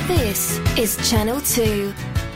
This is Channel 2.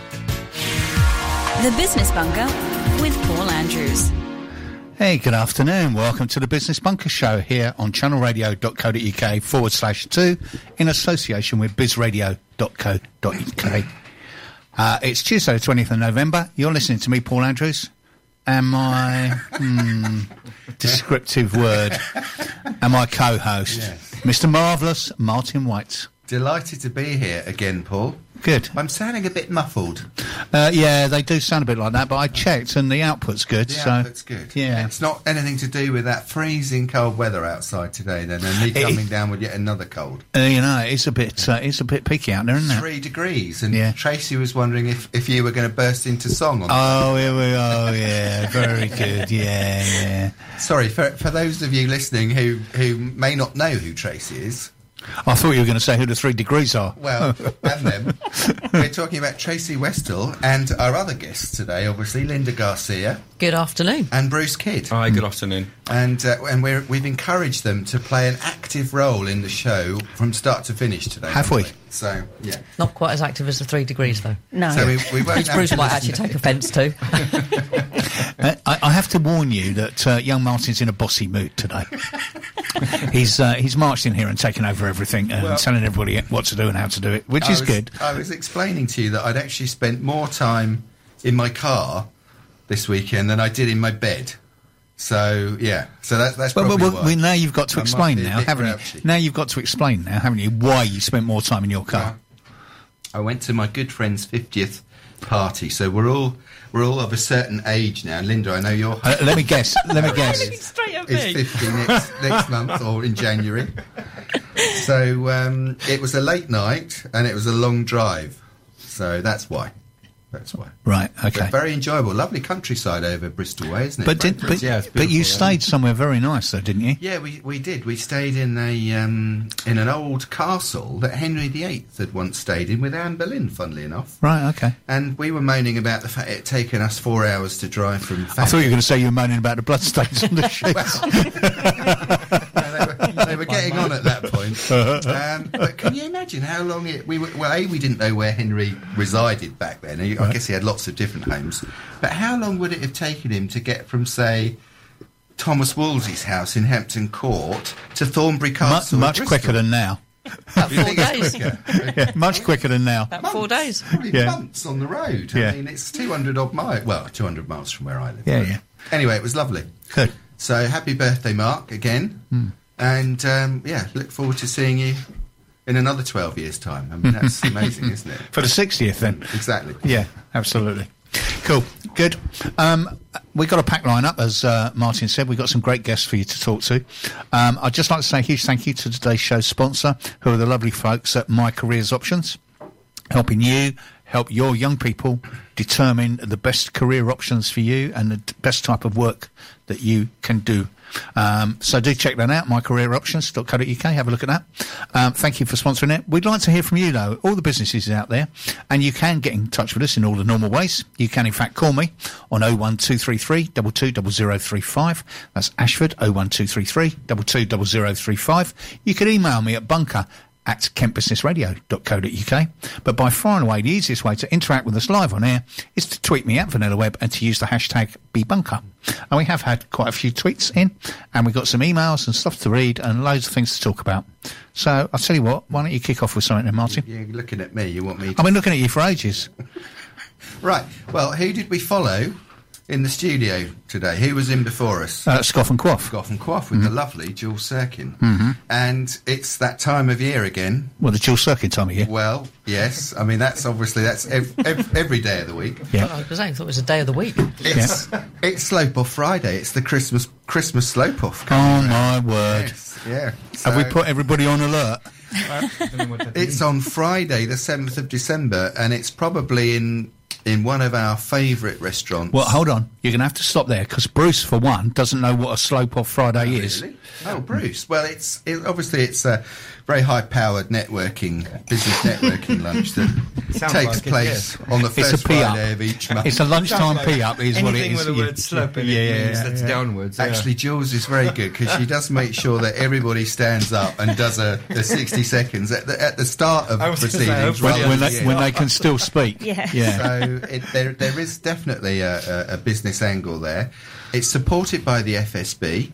The Business Bunker with Paul Andrews. Hey, good afternoon. Welcome to the Business Bunker Show here on channelradio.co.uk/2 in association with bizradio.co.uk. It's Tuesday the 20th of November. You're listening to me, Paul Andrews. And my descriptive word. And my co-host, yes, Mr. Marvellous Martin White. Delighted to be here again, Paul. Good. I'm sounding a bit muffled. Yeah, they do sound a bit like that, but I checked and the output's good. Output's good. Yeah. It's not anything to do with that freezing cold weather outside today, then, and me coming down with yet another cold. It's a bit peaky out there, isn't it? 3 degrees, and Tracy was wondering if you were going to burst into song on here we are, yeah, very good, yeah. Sorry, for those of you listening who may not know who Tracy is. I thought you were going to say who the 3 degrees are. Well, and them. We're talking about Tracy Westall and our other guests today, obviously, Linda Garcia. Good afternoon. And Bruce Kidd. Hi, good afternoon. And we've encouraged them to play an active role in the show from start to finish today. Have we? So, yeah. Not quite as active as the 3 degrees, though. No. So we won't Which Bruce might actually take offence to. I have to warn you that young Martin's in a bossy mood today. He's marched in here and taken over everything and telling everybody what to do and how to do it, which is good. I was explaining to you that I'd actually spent more time in my car this weekend than I did in my bed. So, yeah. So that's probably why. Now you've got to explain now, haven't you? Now you've got to explain now, haven't you, why you spent more time in your car. I went to my good friend's 50th party, so we're all of a certain age now. Linda, I know you're... let me guess. Straight at me. It's 50 next month or in January. So it was a late night and it was a long drive. So that's why. Right, okay. But very enjoyable. Lovely countryside over Bristol way, isn't it? But you stayed somewhere very nice, though, didn't you? Yeah, we did. We stayed in an old castle that Henry VIII had once stayed in with Anne Boleyn, funnily enough. Right, okay. And we were moaning about the fact it had taken us 4 hours to drive from... I thought you were going to say you were moaning about the bloodstains on the sheets. They were getting on at that point. But can you imagine how long we didn't know where Henry resided back then. I guess he had lots of different homes. But how long would it have taken him to get from, say, Thomas Wolsey's house in Hampton Court to Thornbury Castle? Much quicker than now. About 4 days. Yeah, much quicker than now. About 4 days. Probably months on the road. I mean, it's 200 odd miles. Well, 200 miles from where I live. Yeah. Anyway, it was lovely. Good. So, happy birthday, Mark, again. And, look forward to seeing you in another 12 years' time. I mean, that's amazing, isn't it? For the 60th, then. Exactly. Yeah, absolutely. Cool. Good. We've got a packed line up, as Martin said. We've got some great guests for you to talk to. I'd just like to say a huge thank you to today's show's sponsor, who are the lovely folks at My Careers Options, helping you help your young people determine the best career options for you and the best type of work that you can do. So do check that out, mycareeroptions.co.uk. Have a look at that. Thank you for sponsoring it. We'd like to hear from you, though, all the businesses out there, and you can get in touch with us in all the normal ways. You can, in fact, call me on 01233 220035. That's Ashford, 01233 220035. You can email me at bunker@kentbusinessradio.co.uk. But by far and away, the easiest way to interact with us live on air is to tweet me at Vanilla Web and to use the hashtag #BeBunker. And we have had quite a few tweets in, and we've got some emails and stuff to read and loads of things to talk about. So I'll tell you what, why don't you kick off with something then, Martin? You're looking at me, you want me to... I've been looking at you for ages. Right, well, who did we follow in the studio today? Who was in before us? Scoff and Quaff. Scoff and Quaff with the lovely Jules Sirkin. And it's that time of year again. Well, the Jules Sirkin time of year. Well, yes. I mean, that's every day of the week. Yeah. I thought it was a day of the week. It's Slope Off Friday. It's the Christmas Slope Off. Oh, my word. Yes, yeah. Have we put everybody on alert? It's on Friday, the 7th of December, and it's probably in in one of our favourite restaurants. Well, hold on. You're going to have to stop there because Bruce, for one, doesn't know what a slope-off Friday is. Really? Oh, Bruce. Well, obviously it's a very high-powered business networking lunch that Sounds takes like it, place yes. on the It's a first P-up. Friday of each month. It's a lunchtime P-up is what it Anything is. with the word slope in it means that's downwards. Yeah. Actually, Jules is very good because she does make sure that everybody stands up and does a 60 seconds at the start of I was gonna say, proceedings. hopefully rather when, than they, the when end. they can still speak. Yeah. Yeah. So there is definitely a business angle there. It's supported by the FSB,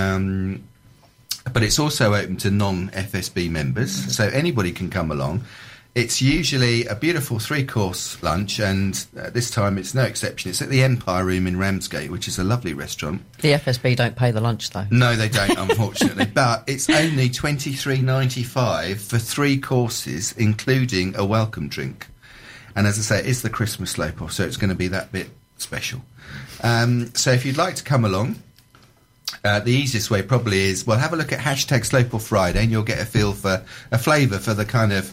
but it's also open to non-FSB members, so anybody can come along. It's usually a beautiful 3-course lunch, and this time it's no exception. It's at the Empire Room in Ramsgate, which is a lovely restaurant. The FSB don't pay the lunch, though. No, they don't, unfortunately. But it's only $23.95 for 3 courses, including a welcome drink. And as I say, it's the Christmas slope-off, so it's going to be that bit special. So if you'd like to come along, the easiest way probably is, well, have a look at #SlopeOff Friday, and you'll get a flavour for the kind of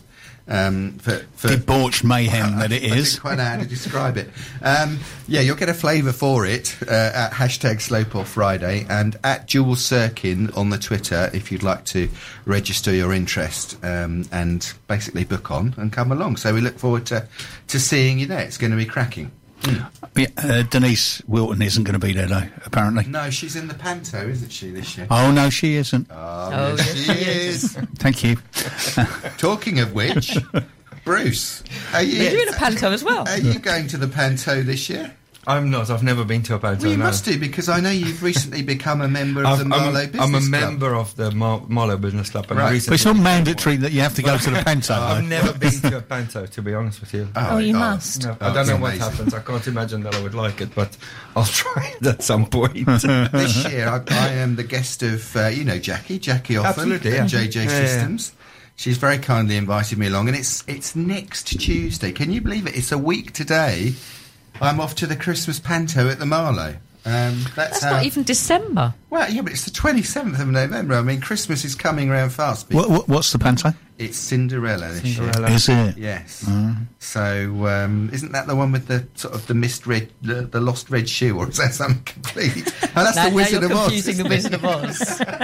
for Debauched mayhem that it I is. didn't quite know how to describe it. You'll get a flavour for it at #SlopeOff Friday and at Jules Sirkin on the Twitter if you'd like to register your interest and basically book on and come along. So we look forward to seeing you there. It's going to be cracking. Yeah, Denise Wilton isn't going to be there, though, apparently. No, she's in the Panto, isn't she, this year? Oh, no, she isn't. Oh, yes, she is. Thank you. Talking of which, Bruce, are you You're in a panto as well. Are you going to the Panto this year? I'm not. I've never been to a panto. Well, you no. must do, because I know you've recently become a member of the Marlow Business I'm a Club. member of the Marlow Business Club. And Right. But recently it's not mandatory that you have to go to the Panto, I've though. never been to a panto, to be honest with you. Oh, you must. No, Oh, I don't it's know what amazing. happens. I can't imagine that I would like it, but I'll try it at some point. This year, I am the guest of, Jackie Offal Absolutely, at yeah. JJ Yeah, Systems. She's very kindly invited me along, and it's next Tuesday. Can you believe it? It's a week today. I'm off to the Christmas Panto at the Marlow. That's how. Not even December. Well, yeah, but it's the 27th of November. I mean, Christmas is coming round fast. What's the Panto? It's Cinderella this year. Is it? Yes. So, isn't that the one with the sort of the the lost red shoe, or is that something complete? Oh, that's Now the Wizard you're of Oz. confusing the Wizard of Oz.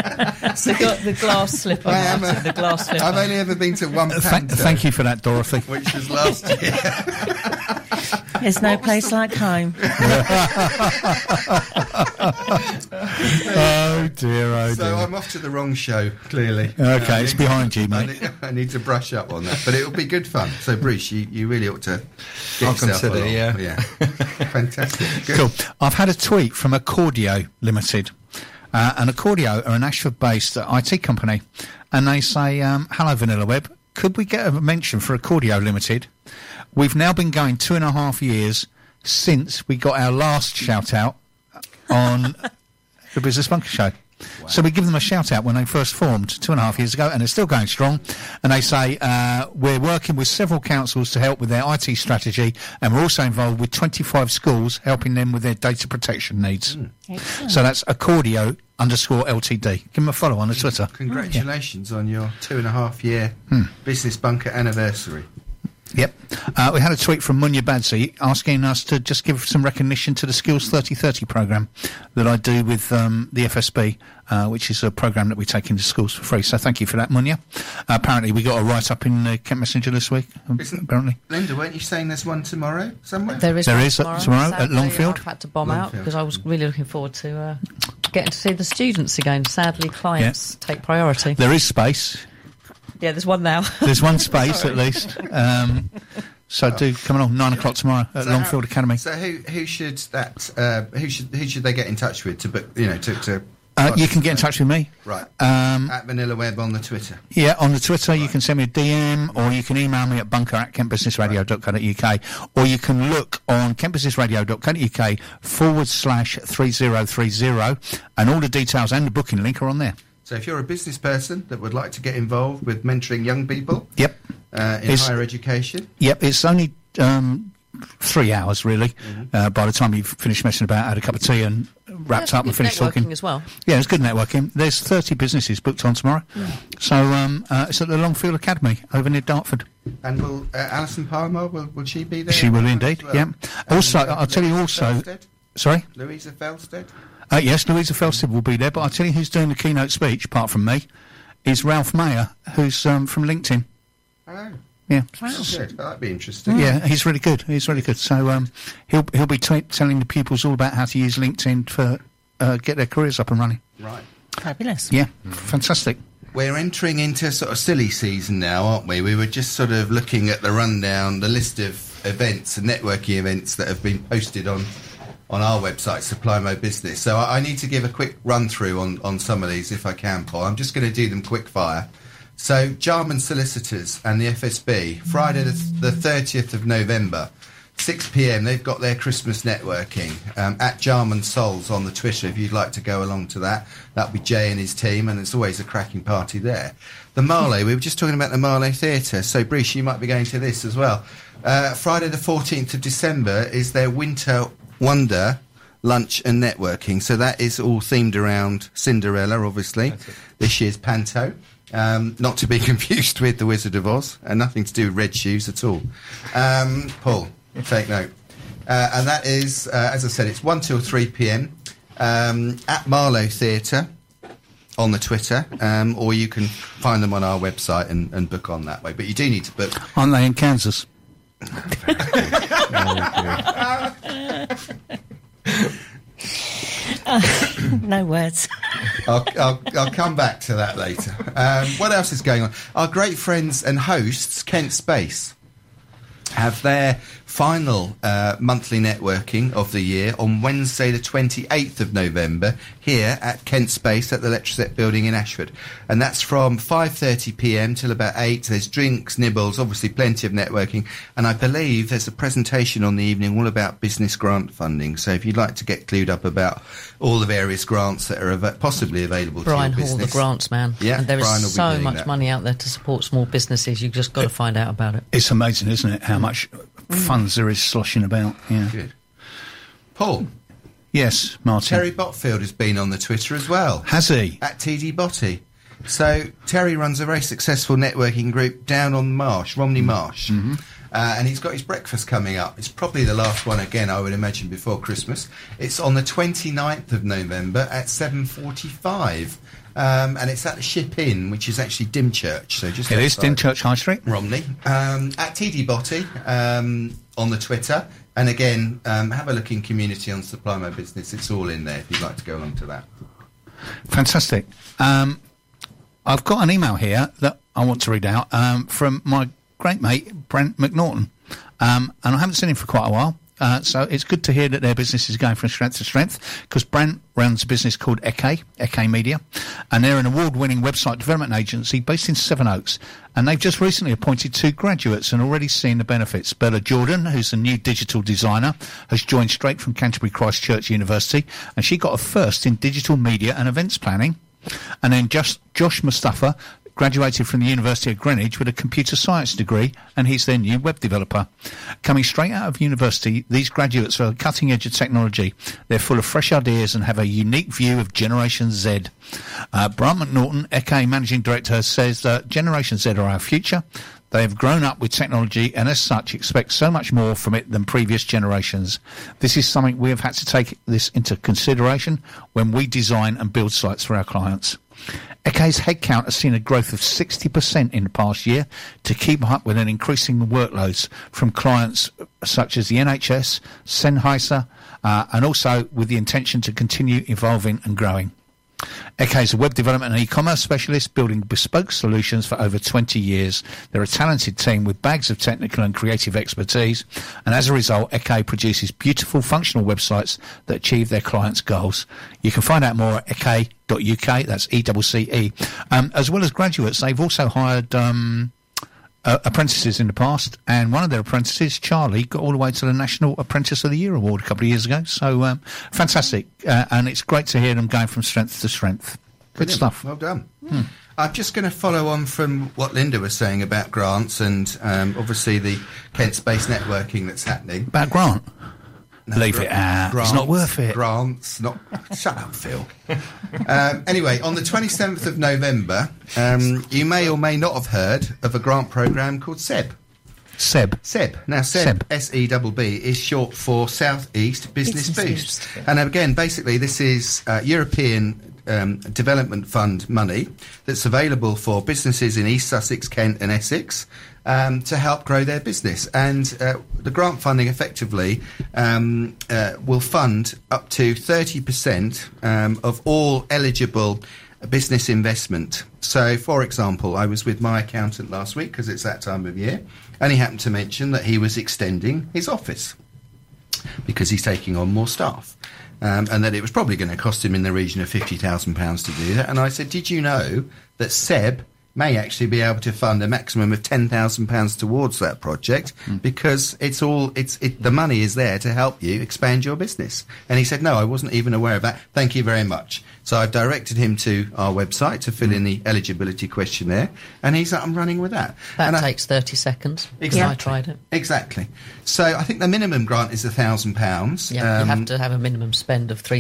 the glass slipper, Martin, the glass slipper. I've only ever been to one Panto. Thank you for that, Dorothy. Which was last year. There's no place like home. Oh, dear, oh, So dear. I'm off to the wrong show, clearly. Okay, it's behind you, mate. I need to brush up on that, but it'll be good fun. So, Bruce, you really ought to get I'll yourself consider, along. yeah. Fantastic. Good. Cool. I've had a tweet from Accordio Limited. And Accordio are an Ashford-based IT company. And they say, hello, Vanilla Web. Could we get a mention for Accordio Limited? We've now been going 2.5 years since we got our last shout-out on the Business Bunker Show. Wow. So we give them a shout-out when they first formed 2.5 years ago, and they're still going strong. And they say, we're working with several councils to help with their IT strategy, and we're also involved with 25 schools, helping them with their data protection needs. So that's Accordio_LTD. Give them a follow on the Twitter. Congratulations on your 2.5 year Business Bunker anniversary. Yep. We had a tweet from Munya Badzi asking us to just give some recognition to the Skills 3030 programme that I do with the FSB, which is a programme that we take into schools for free. So thank you for that, Munya. Apparently we got a write-up in the Kent Messenger this week, apparently. Linda, weren't you saying there's one tomorrow somewhere? There is There one is tomorrow at Sadly, Longfield. I've had to bomb out Longfield. because I was really looking forward to getting to see the students again. Sadly, clients take priority. There is space. Yeah, there's one now. There's one space at least. So do come along 9 o'clock tomorrow at So Longfield Academy. So who should they get in touch with to book? To You can get in touch with me. right at Vanilla Web on the Twitter. Yeah, on the Twitter, you can send me a DM, or you can email me at bunker@kentbusinessradio.co.uk, or you can look on kentbusinessradio.co.uk/3030, and all the details and the booking link are on there. So if you're a business person that would like to get involved with mentoring young people Yep. in It's- higher education, Yep, it's only 3 hours, really. By the time you've finished messing about, had a cup of tea and wrapped up and finished networking talking. as well. Yeah, it's good networking. There's 30 businesses booked on tomorrow. So it's at the Longfield Academy over near Dartford. And will Alison Palmer, will she be there? She will indeed, as well? yeah. Also, I'll tell you also... Felstead? Sorry? Louisa Felstead? Yes, Louisa Felstead will be there, but I'll tell you who's doing the keynote speech, apart from me, is Ralph Mayer, who's from LinkedIn. Oh. Yeah. Good. That'd be interesting. Yeah, he's really good. So he'll be telling the pupils all about how to use LinkedIn for get their careers up and running. Right. Fabulous. Yeah, fantastic. We're entering into sort of silly season now, aren't we? We were just sort of looking at the rundown, the list of events and networking events that have been posted on our website, Supply My Business. So I need to give a quick run through on some of these if I can, Paul. I'm just going to do them quick fire. So Jarman Solicitors and the FSB, Friday the 30th of November, 6 p.m, they've got their Christmas networking at Jarman Sols on the Twitter if you'd like to go along to that. That'll be Jay and his team, and it's always a cracking party there. The Marlow, we were just talking about the Marlow Theatre, so Bruce, you might be going to this as well. Friday the 14th of December is their Winter Wonder lunch and networking, so that is all themed around Cinderella, obviously, this year's Panto. Not to be confused with The Wizard of Oz, and nothing to do with red shoes at all. Paul, take note. And that is, as I said, it's 1 till 3 p.m. At Marlow Theatre on the Twitter, or you can find them on our website and book on that way. But you do need to book. Aren't they in Kansas? No words. I'll come back to that later. What else is going on? Our great friends and hosts, Kent Space, have their final monthly networking of the year on Wednesday the 28th of November here at Kent Space at the Electroset building in Ashford, and that's from 5:30 p.m. till about 8. There's drinks, nibbles, obviously plenty of networking, and I believe there's a presentation on the evening all about business grant funding, so if you'd like to get clued up about all the various grants that are possibly available Brian to your Hall, business. the grants man. Yeah, and there Brian will is be so doing much that. money out there to support small businesses. You've just got to find out about it. It's amazing, isn't it, how much funds there is sloshing about. Yeah. Good. Paul, Yes, Martin. Terry Botfield has been on the Twitter as well. Has he? At TD Botty. So Terry runs a very successful networking group down on Marsh, Romney Marsh. And he's got his breakfast coming up. It's probably the last one again, I would imagine, before Christmas. It's on the 29th of November at 7:45. And it's at the Ship Inn, which is actually Dymchurch. So just It is outside Dymchurch High Street. Romney. At TD Botty on the Twitter. And again, have a look in Community on Supply My Business. It's all in there if you'd like to go along to that. Fantastic. I've got an email here that I want to read out from my great mate, Brent McNaughton. And I haven't seen him for quite a while. So it's good to hear that their business is going from strength to strength, because Brent runs a business called Eke Media, and they're an award-winning website development agency based in Sevenoaks, and they've just recently appointed 2 graduates and already seen the benefits. Bella Jordan, who's a new digital designer, has joined straight from Canterbury Christ Church University, and she got a first in digital media and events planning. And then Josh Mustafa graduated from the University of Greenwich with a computer science degree, and he's their new web developer. Coming straight out of university, these graduates are at the cutting edge of technology. They're full of fresh ideas and have a unique view of Generation Z. Brian McNaughton, Eke Managing Director, says that Generation Z are our future. They have grown up with technology and as such expect so much more from it than previous generations. This is something we have had to take this into consideration when we design and build sites for our clients. Eke's headcount has seen a growth of 60% in the past year to keep up with an increasing workloads from clients such as the NHS, Sennheiser, and also with the intention to continue evolving and growing. Eke is a web development and e-commerce specialist building bespoke solutions for over 20 years. They're a talented team with bags of technical and creative expertise, and as a result, Eke produces beautiful functional websites that achieve their clients' goals. You can find out more at eke.uk, that's ECCE. As well as graduates, they've also hired apprentices in the past, and one of their apprentices, Charlie, got all the way to the National Apprentice of the Year award a couple of years ago. So fantastic, and it's great to hear them going from strength to strength. Good Brilliant. stuff. Well done. I'm just going to follow on from what Linda was saying about grants and obviously the Kent Space networking that's happening. About Grant. Leave it out. It's not worth it. Grants, not... Shut up, Phil. Anyway, on the 27th of November, you may or may not have heard of a grant programme called SEB. Seb. Now, SEB, S-E-B-B, is short for South East Business Boost. And again, basically, this is European Development Fund money that's available for businesses in East Sussex, Kent and Essex to help grow their business. And the grant funding effectively will fund up to 30% of all eligible business investment. So, for example, I was with my accountant last week because it's that time of year, and he happened to mention that he was extending his office because he's taking on more staff. And that it was probably going to cost him in the region of £50,000 to do that. And I said, did you know that SEB may actually be able to fund a maximum of £10,000 towards that project because the money is there to help you expand your business? And he said, no, I wasn't even aware of that. Thank you very much. So I've directed him to our website to fill in the eligibility questionnaire, and he's like, I'm running with that. That and takes 30 seconds. Exactly. I tried it. Exactly. So I think the minimum grant is £1,000. Yeah, you have to have a minimum spend of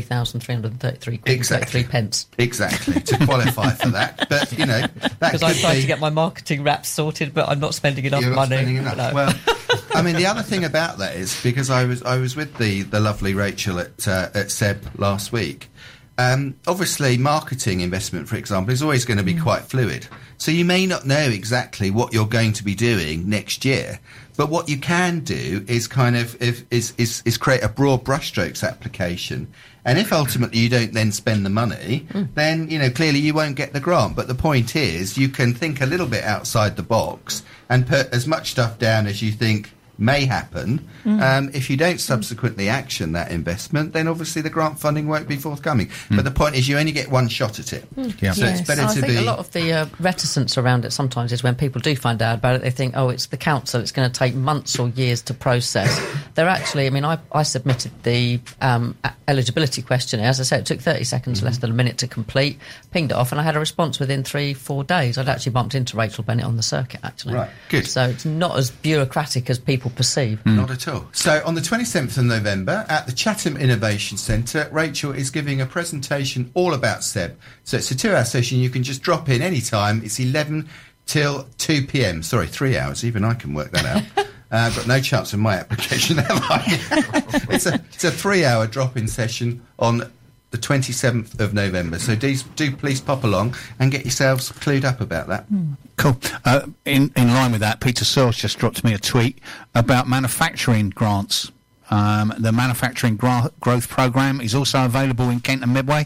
3,333 Exactly. pence. Exactly, to qualify for that. But, you know, that Because I could tried be... to get my marketing wraps sorted, but I'm not spending enough You're not money. spending enough. No. Well, I mean, the other thing about that is because I was with the lovely Rachel at SEB last week. Obviously, marketing investment, for example, is always going to be quite fluid. So you may not know exactly what you're going to be doing next year. But what you can do is kind of is create a broad brushstrokes application. And if ultimately you don't then spend the money, then, you know, clearly you won't get the grant. But the point is you can think a little bit outside the box and put as much stuff down as you think may happen. If you don't subsequently action that investment, then obviously the grant funding won't be forthcoming. But the point is you only get one shot at it. Yeah. So it's better I to think be... a lot of the reticence around it sometimes is when people do find out about it, they think, oh, it's the council, it's going to take months or years to process. They're actually, I mean, I submitted the eligibility questionnaire. As I said, it took 30 seconds, less than a minute to complete, pinged it off, and I had a response within 3-4 days. I'd actually bumped into Rachel Bennett on the circuit, actually. Right, good. So it's not as bureaucratic as people perceive. Not at all. So on the 27th of November at the Chatham Innovation Centre, Rachel is giving a presentation all about SEB. So it's a 2-hour session. You can just drop in any time. It's 11 till 2 p.m. Sorry, 3 hours. Even I can work that out. I've got no chance of my application, have I? It's a 3-hour drop-in session on the 27th of November. So do please pop along and get yourselves clued up about that. Cool. In line with that, Peter Searles just dropped me a tweet about manufacturing grants. The Manufacturing Growth Programme is also available in Kent and Medway.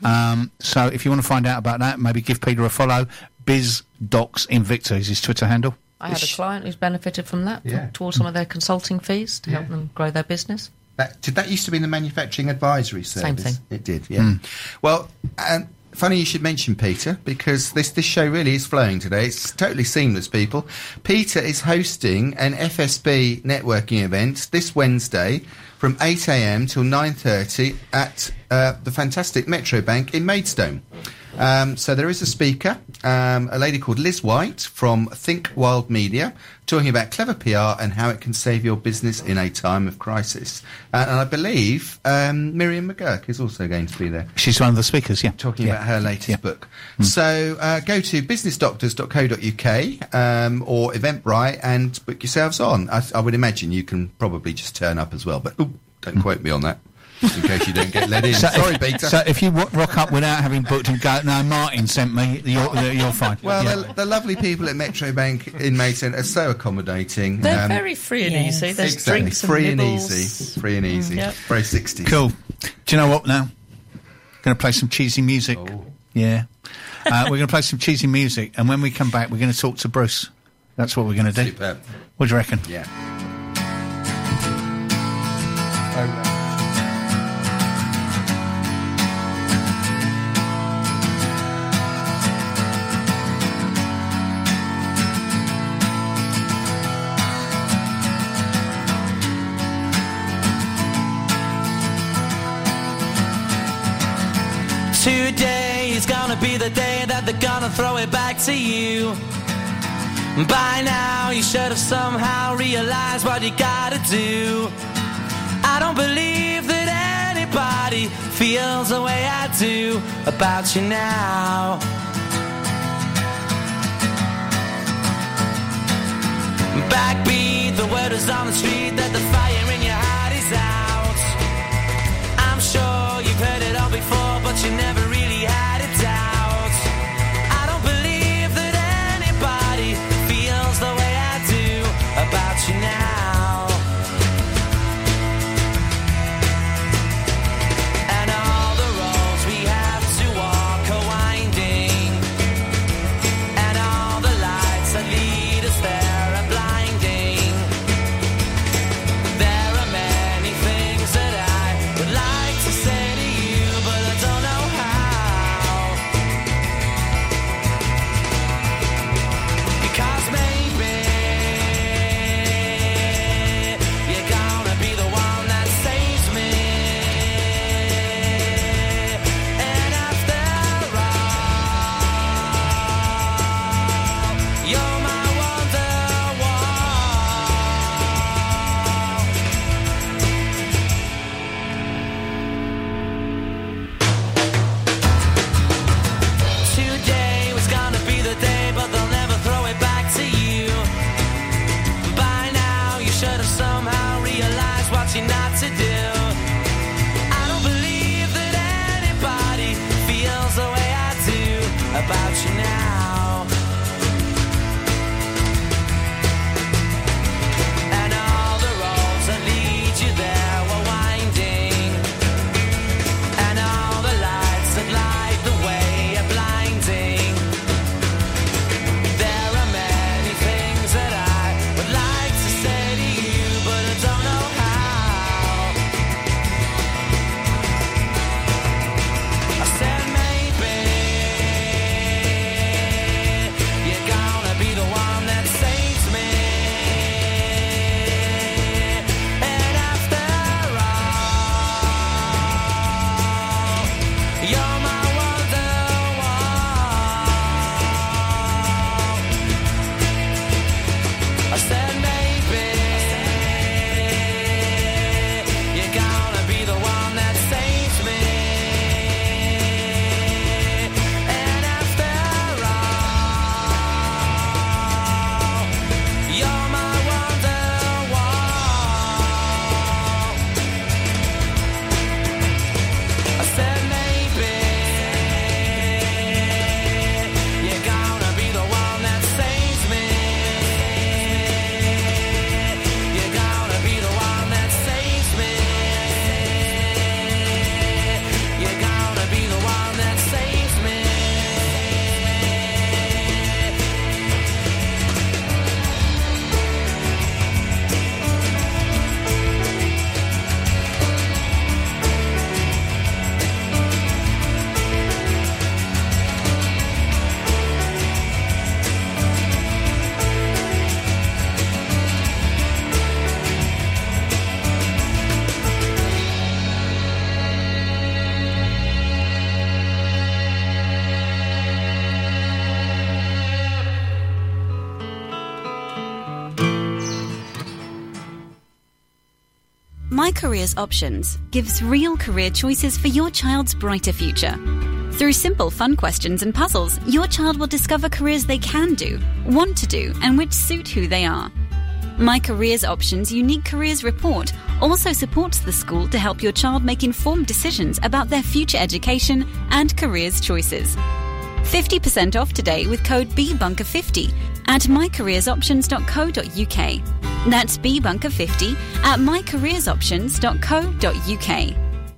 So if you want to find out about that, maybe give Peter a follow. BizDocs Invicta is his Twitter handle. I had a client who's benefited from that, Yeah. towards some of their consulting fees to help them grow their business. That used to be in the Manufacturing Advisory Service. Same thing. It did, yeah. Well, funny you should mention Peter, because this show really is flowing today. It's totally seamless, people. Peter is hosting an FSB networking event this Wednesday from 8 a.m. till 9:30 at the fantastic Metro Bank in Maidstone. So there is a speaker, a lady called Liz White from Think Wild Media, talking about clever PR and how it can save your business in a time of crisis. And I believe Miriam McGurk is also going to be there. She's one of the speakers, yeah. Talking about her latest book. So go to businessdoctors.co.uk or Eventbrite and book yourselves on. I would imagine you can probably just turn up as well, but don't quote me on that. Just in case you don't get let in. Sorry, Peter. So if you rock up without having booked and go, no, Martin sent me, you're fine. Well, the lovely people at Metro Bank in Maidstone are so accommodating. They're very free and easy. There's Exactly, drinks free and nibbles. easy. Free and easy. Yep. Very 60s. Cool. Do you know what now? Going to play some cheesy music. Oh. Yeah. We're going to play some cheesy music, and when we come back, we're going to talk to Bruce. That's what we're going to do. Superb. What do you reckon? Yeah. Today is gonna be the day that they're gonna throw it back to you. By now you should have somehow realized what you gotta do. I I don't believe that anybody feels the way I do about you now. Backbeat, the word is on the street that the fire in your heart is out. I'm sure you've heard it all before, but you never really had a doubt. I don't believe that anybody feels the way I do about you now. And all the roads we have to walk are winding, and all the lights that lead us there are blinding. There are many things that I would like to say to you, but I don't know how. Because maybe you're gonna be the one that saves me. And after all, you're my Wonderwall. Today was gonna be the day, but they'll never throw it back to you. By now, you should have somehow realized what you're not to do. I don't believe that anybody feels the way I do about you now. And all the roads that lead you there were winding, and all the lights that light the way are blinding. There are many things that I would like to say to you, but I don't know how. I said maybe you're gonna be the one that saves me. And after all, you're my Wonderwall. I said maybe you're gonna be the one that saves me. And after all, you're my Wonderwall. I said maybe you're gonna be the one that saves me. You're gonna be the one that saves me. You're gonna be the one that saves me. My Careers Options gives real career choices for your child's brighter future. Through simple, fun questions and puzzles, your child will discover careers they can do, want to do, and which suit who they are. My Careers Options Unique Careers Report also supports the school to help your child make informed decisions about their future education and careers choices. 50% off today with code BBunker50 at mycareersoptions.co.uk. That's BBunker50 at mycareersoptions.co.uk.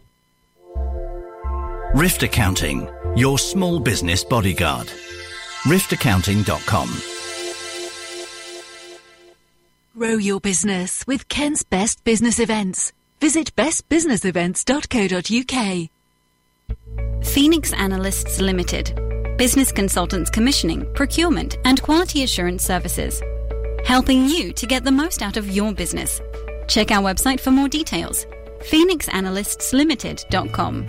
Rift Accounting, your small business bodyguard. riftaccounting.com. Grow your business with Kent's Best Business Events. Visit bestbusinessevents.co.uk. Phoenix Analysts Limited. Business consultants commissioning, procurement and quality assurance services. Helping you to get the most out of your business. Check our website for more details. phoenixanalystslimited.com.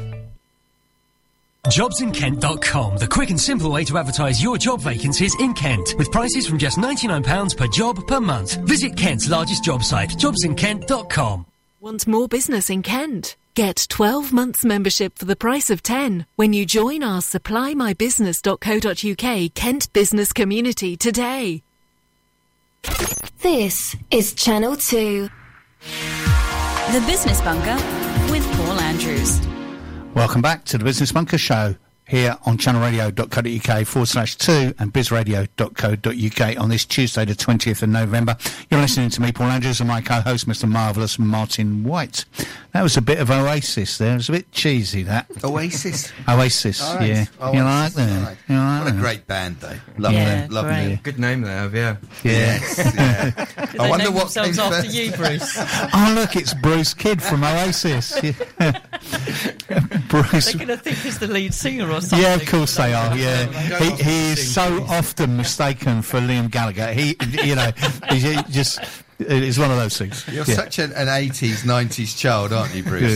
JobsInKent.com, the quick and simple way to advertise your job vacancies in Kent, with prices from just £99 per job per month. Visit Kent's largest job site, JobsInKent.com. Want more business in Kent? Get 12 months membership for the price of 10 when you join our supplymybusiness.co.uk Kent business community today. This is Channel 2. The Business Bunker with Paul Andrews. Welcome back to the Business Bunker Show here on channelradio.co.uk/2 and bizradio.co.uk on this Tuesday the 20th of November. You're listening to me, Paul Andrews, and my co-host, Mr. Marvellous Martin White. That was a bit of Oasis there. It was a bit cheesy, that. Oasis? Oasis, All right. yeah. Oasis. You like that? All right. You like What a that? great band, though. Love them. Love them. Good name they have, yeah. Yes, yeah. I wonder what themselves after you, Bruce. Oh, look, it's Bruce Kidd from Oasis. Yeah. Bruce. They're going to think he's the lead singer or something. Yeah, of course they are. Yeah, he is so often mistaken for Liam Gallagher. He just it's one of those things. You're such an 80s, 90s child, aren't you, Bruce?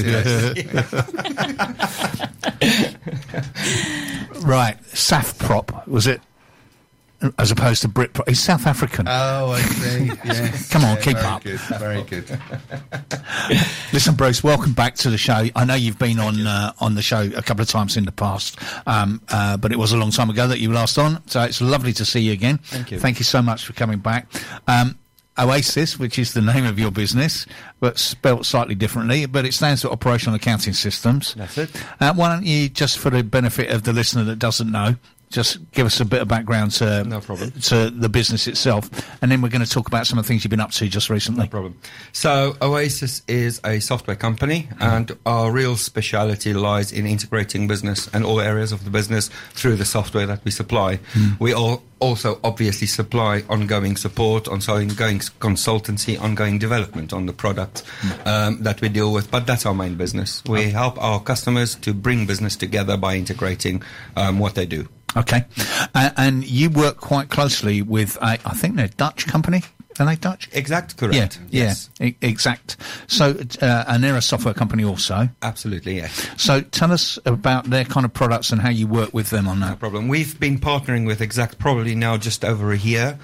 Right, Safprop, was it? As opposed to Britpop. He's South African. Oh, I see. Yes. Come on, keep up. Good, very good. Listen, Bruce, welcome back to the show. I know you've been on the show a couple of times in the past, but it was a long time ago that you were last on, so it's lovely to see you again. Thank you. Thank you so much for coming back. Oasis, which is the name of your business, but spelt slightly differently, but it stands for Operational Accounting Systems. That's it. Why don't you, just for the benefit of the listener that doesn't know, just give us a bit of background to the business itself, and then we're going to talk about some of the things you've been up to just recently. No problem. So Oasis is a software company, and our real speciality lies in integrating business and all areas of the business through the software that we supply. We also obviously supply ongoing support, ongoing consultancy, ongoing development on the product that we deal with, but that's our main business. We help our customers to bring business together by integrating what they do. Okay. And you work quite closely with, I think they're a Dutch company. Are they Dutch? Exact, correct. Yes. Yeah, Exact. So, and they're a software company also. Absolutely, yes. So tell us about their kind of products and how you work with them on that. No problem. We've been partnering with Exact probably now just over a year.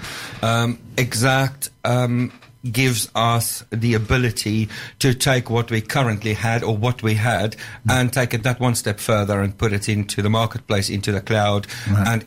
Exact gives us the ability to take what we currently had or what we had and take it that one step further and put it into the marketplace, into the cloud, and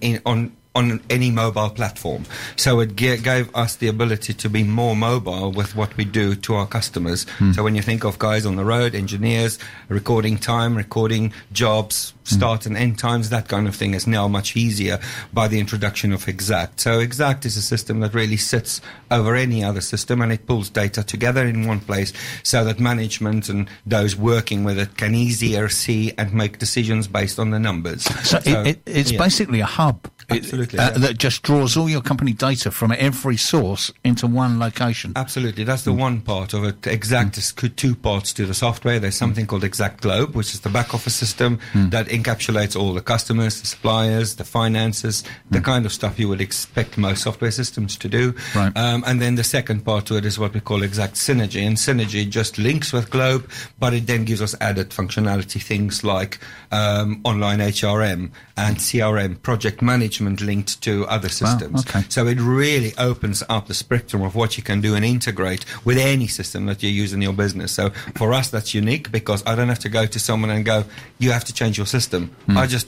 on any mobile platform. So it gave us the ability to be more mobile with what we do to our customers. So when you think of guys on the road, engineers, recording time, recording jobs, start and end times, that kind of thing is now much easier by the introduction of Exact. So Exact is a system that really sits over any other system, and it pulls data together in one place so that management and those working with it can easier see and make decisions based on the numbers. So it's basically a hub. Absolutely. That just draws all your company data from every source into one location. Absolutely. That's the one part of it. Exact is two parts to the software. There's something called Exact Globe, which is the back office system that encapsulates all the customers, the suppliers, the finances, the kind of stuff you would expect most software systems to do. Right. And then the second part to it is what we call Exact Synergy. And Synergy just links with Globe, but it then gives us added functionality, things like online HRM and CRM, project management linked to other systems. Wow, okay. So it really opens up the spectrum of what you can do and integrate with any system that you use in your business. So for us, that's unique because I don't have to go to someone and go, you have to change your system. I just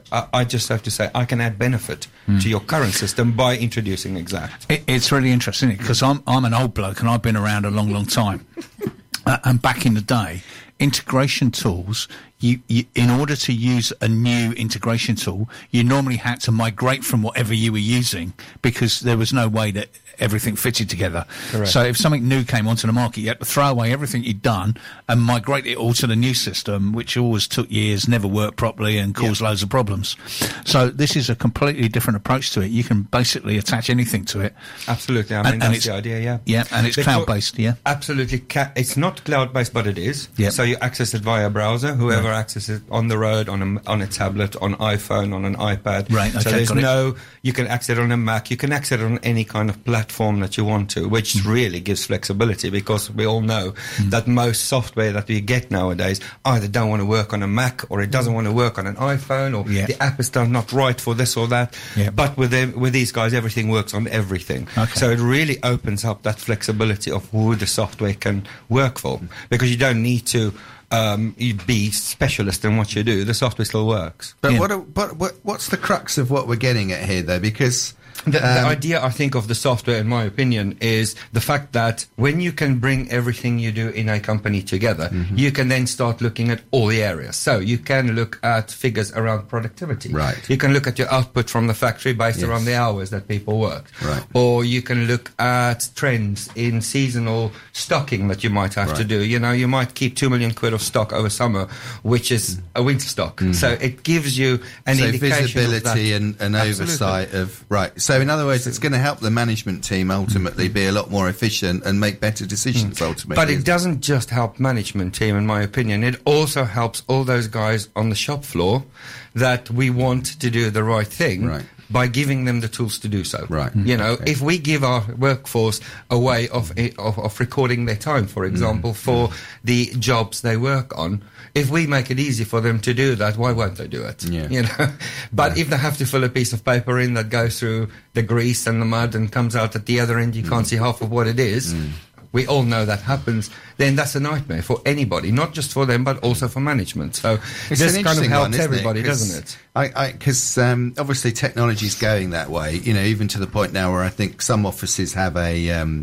have to say, I can add benefit to your current system by introducing Exact. It's really interesting because I'm an old bloke and I've been around a long, long time. And back in the day, integration tools, you in order to use a new integration tool, you normally had to migrate from whatever you were using because there was no way that everything fitted together. Correct. So if something new came onto the market, you had to throw away everything you'd done and migrate it all to the new system, which always took years, never worked properly and caused loads of problems. So this is a completely different approach to it. You can basically attach anything to it. Absolutely. I mean, that's the idea, yeah. Yeah, and it's cloud-based, yeah. Absolutely. It's not cloud-based, but it is. Yep. So you access it via browser. Whoever accesses it on the road, on a tablet, on iPhone, on an iPad. Right. So Okay. there's you can access it on a Mac. You can access it on any kind of platform that you want to, which really gives flexibility, because we all know that most software that we get nowadays either don't want to work on a Mac, or it doesn't want to work on an iPhone, or the app is not right for this or that. Yeah. But with these guys, everything works on everything. Okay. So it really opens up that flexibility of who the software can work for, because you don't need to be specialist in what you do. The software still works. But what's the crux of what we're getting at here, though? Because the idea, I think, of the software, in my opinion, is the fact that when you can bring everything you do in a company together, you can then start looking at all the areas. So you can look at figures around productivity. Right. You can look at your output from the factory based around the hours that people work. Right. Or you can look at trends in seasonal stocking that you might have to do. You know, you might keep 2 million quid of stock over summer, which is a winter stock. So it gives you an indication visibility of that. and oversight of... Right. So in other words, it's going to help the management team ultimately be a lot more efficient and make better decisions ultimately. But it doesn't just help management team, in my opinion. It also helps all those guys on the shop floor that we want to do the right thing by giving them the tools to do so. Right. You know, if we give our workforce a way of recording their time, for example, for the jobs they work on, if we make it easy for them to do that, why won't they do it? Yeah. You know, but if they have to fill a piece of paper in that goes through the grease and the mud and comes out at the other end, you can't see half of what it is. We all know that happens. Then that's a nightmare for anybody, not just for them, but also for management. So it's this an kind of interesting helps one, everybody, it? doesn't it? Because obviously technology is going that way. You know, even to the point now where I think some offices have a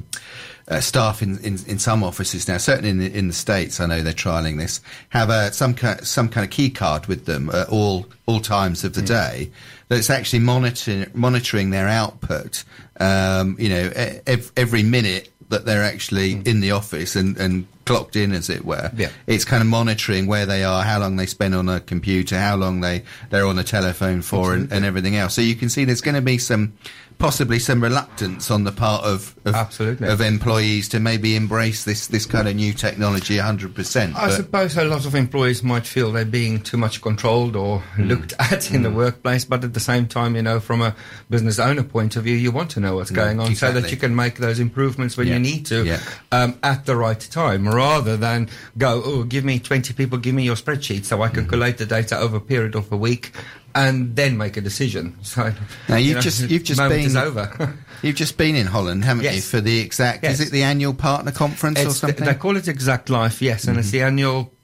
staff in some offices now, certainly in the States, I know they're trialling this, have some kind of key card with them at all times of the day that's actually monitoring their output. You know, every minute that they're actually in the office and clocked in, as it were. Yeah. It's kind of monitoring where they are, how long they spend on a computer, how long they're on a telephone for, and everything else. So you can see there's going to be possibly some reluctance on the part of employees to maybe embrace this kind of new technology 100%. I suppose a lot of employees might feel they're being too much controlled or looked at in the workplace, but at the same time, you know, from a business owner point of view, you want to know what's going on so that you can make those improvements when you need to at the right time, rather than go, give me 20 people, give me your spreadsheet so I can collate the data over a period of a week and then make a decision. So now you've just been is over. You've just been in Holland, haven't you, for the Exact? Is it the annual partner conference or something? They call it Exact Life, yes, and it's the annual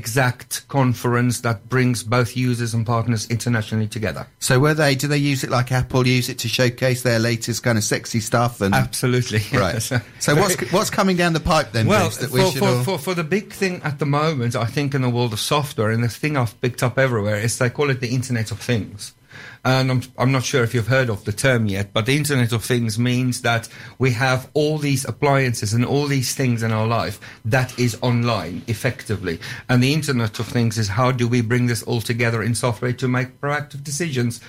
Exact conference that brings both users and partners internationally together. So do they use it like Apple use it to showcase their latest kind of sexy stuff? And absolutely, right. So what's coming down the pipe then? Well, Bruce, for the big thing at the moment, I think in the world of software, and the thing I've picked up everywhere is they call it the Internet of Things. And I'm not sure if you've heard of the term yet, but the Internet of Things means that we have all these appliances and all these things in our life that is online, effectively. And the Internet of Things is how do we bring this all together in software to make proactive decisions